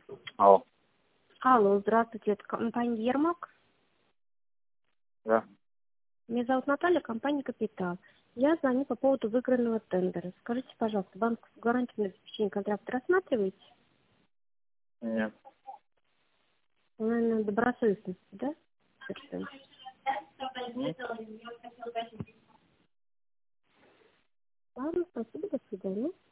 Алло. Алло, здравствуйте, это компания Ермак. Да. Меня зовут Наталья, компания «Капитал». Я звоню по поводу выигранного тендера. Скажите, пожалуйста, банковскую гарантию на обеспечение контракта рассматриваете? Нет. Наверное, добросовестности, да? Совершенно. Ладно, спасибо, до свидания.